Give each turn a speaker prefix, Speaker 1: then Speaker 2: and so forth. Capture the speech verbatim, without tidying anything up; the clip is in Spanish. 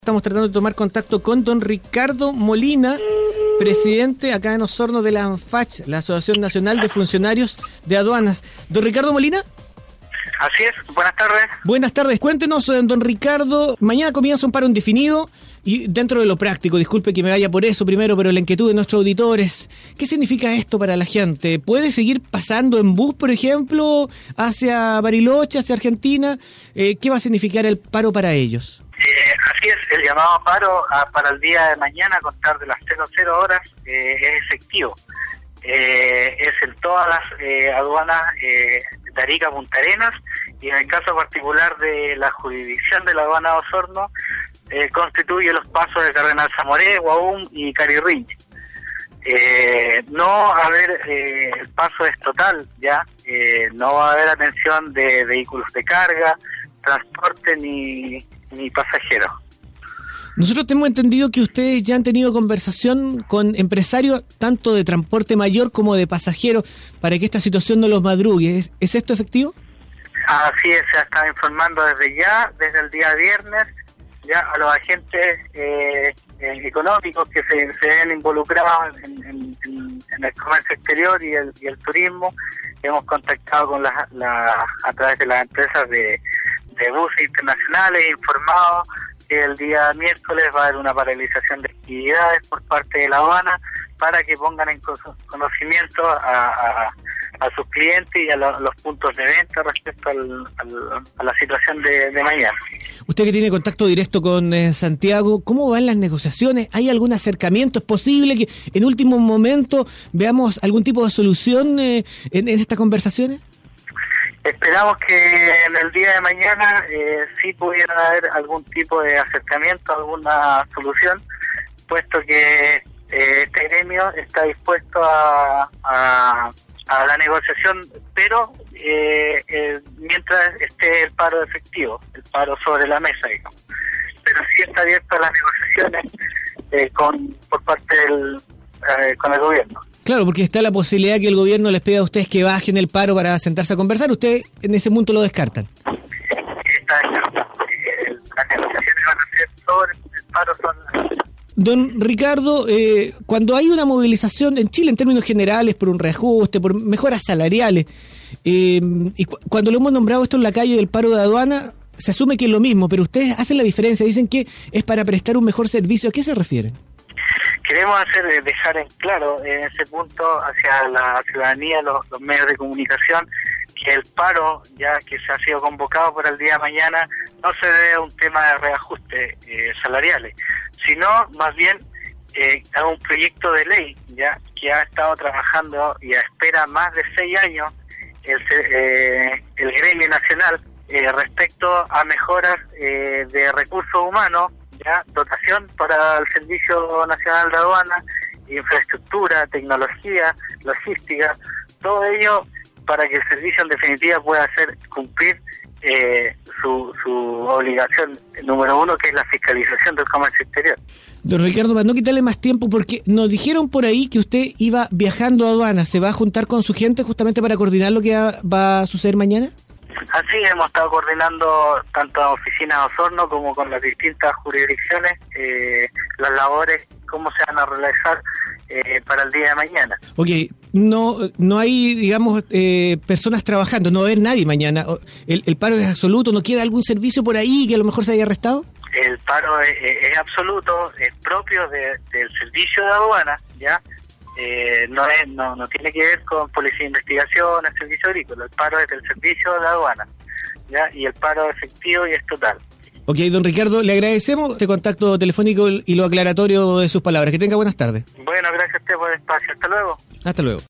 Speaker 1: Estamos tratando de tomar contacto con don Ricardo Molina, presidente acá en Osorno de la ANFACH, la Asociación Nacional de Funcionarios de Aduanas. Don Ricardo Molina.
Speaker 2: Así es, buenas tardes.
Speaker 1: Buenas tardes, cuéntenos, don Ricardo, mañana comienza un paro indefinido y dentro de lo práctico, disculpe que me vaya por eso primero, pero la inquietud de nuestros auditores, ¿qué significa esto para la gente? ¿Puede seguir pasando en bus, por ejemplo, hacia Bariloche, hacia Argentina? Eh, ¿Qué va a significar el paro para ellos?
Speaker 2: Eh, así es, el llamado paro a, para el día de mañana a contar de las cero horas eh, es efectivo. Eh, es en todas las eh, aduanas eh, de Arica, Punta Arenas, y en el caso particular de la jurisdicción de la aduana de Osorno, eh, constituye los pasos de Cardenal Zamoré, Guaum y Carirriñe. Eh, no va a haber, eh, el paso es total, ya, eh, no va a haber atención de vehículos de carga, transporte ni, ni pasajeros.
Speaker 1: Nosotros tenemos entendido que ustedes ya han tenido conversación con empresarios tanto de transporte mayor como de pasajeros para que esta situación no los madrugue. ¿Es, ¿es esto efectivo?
Speaker 2: Así es, se está informando desde ya, desde el día viernes, ya a los agentes eh, eh, económicos que se, se ven involucrados en, en, en, en el comercio exterior y el, y el turismo. Hemos contactado con las, la, a través de las empresas de, de buses internacionales, informado que el día miércoles va a haber una paralización de actividades por parte de la aduana para que pongan en conocimiento a, a, a sus clientes y a lo, los puntos de venta respecto al, al, a la situación de, de mañana.
Speaker 1: Usted que tiene contacto directo con eh, Santiago, ¿cómo van las negociaciones? ¿Hay algún acercamiento? ¿Es posible que en último momento veamos algún tipo de solución eh, en, en estas conversaciones?
Speaker 2: Esperamos que en el día de mañana eh, sí pudiera haber algún tipo de acercamiento, alguna solución, puesto que eh, este gremio está dispuesto a, a, a la negociación, pero eh, eh, mientras esté el paro efectivo, el paro sobre la mesa, digamos. Pero sí está abierto a las negociaciones eh, con por parte del eh, con el gobierno.
Speaker 1: Claro, porque está la posibilidad que el gobierno les pida a ustedes que bajen el paro para sentarse a conversar. ¿Ustedes en ese punto lo descartan?
Speaker 2: Está descartado. Eh, las negociaciones van a ser sobre el paro son...
Speaker 1: Don Ricardo, eh, cuando hay una movilización en Chile en términos generales por un reajuste, por mejoras salariales, eh, y cu- cuando lo hemos nombrado esto en la calle del paro de aduana, se asume que es lo mismo, pero ustedes hacen la diferencia, dicen que es para prestar un mejor servicio. ¿A qué se refieren?
Speaker 2: Queremos hacer dejar en claro en ese punto hacia la ciudadanía, los, los medios de comunicación, que el paro ya que se ha sido convocado para el día de mañana no se debe a un tema de reajuste eh, salariales, sino más bien eh, a un proyecto de ley ya que ha estado trabajando y espera más de seis años el, eh, el gremio nacional eh, respecto a mejoras eh, de recursos humanos, ya dotación para el Servicio Nacional de Aduana, infraestructura, tecnología, logística, todo ello para que el servicio en definitiva pueda hacer cumplir eh, su, su obligación número uno, que es la fiscalización del comercio exterior.
Speaker 1: Don Ricardo, para no quitarle más tiempo, porque nos dijeron por ahí que usted iba viajando a aduana, ¿se va a juntar con su gente justamente para coordinar lo que va a suceder mañana?
Speaker 2: Así hemos estado coordinando tanto a oficinas de Osorno como con las distintas jurisdicciones eh, las labores, cómo se van a realizar eh, para el día de mañana.
Speaker 1: Ok, no no hay, digamos, eh, personas trabajando, no va a haber nadie mañana. El, el paro es absoluto, ¿no queda algún servicio por ahí que a lo mejor se haya arrestado?
Speaker 2: El paro es, es absoluto, es propio de, del servicio de aduana, ¿ya? Eh, no es no no tiene que ver con policía de investigación, el servicio agrícola. El paro es del servicio de la aduana, ¿ya? Y el paro es efectivo y es total.
Speaker 1: Ok, don Ricardo, le agradecemos este contacto telefónico y lo aclaratorio de sus palabras. Que tenga buenas tardes.
Speaker 2: Bueno, gracias a usted por el espacio. Hasta luego.
Speaker 1: Hasta luego.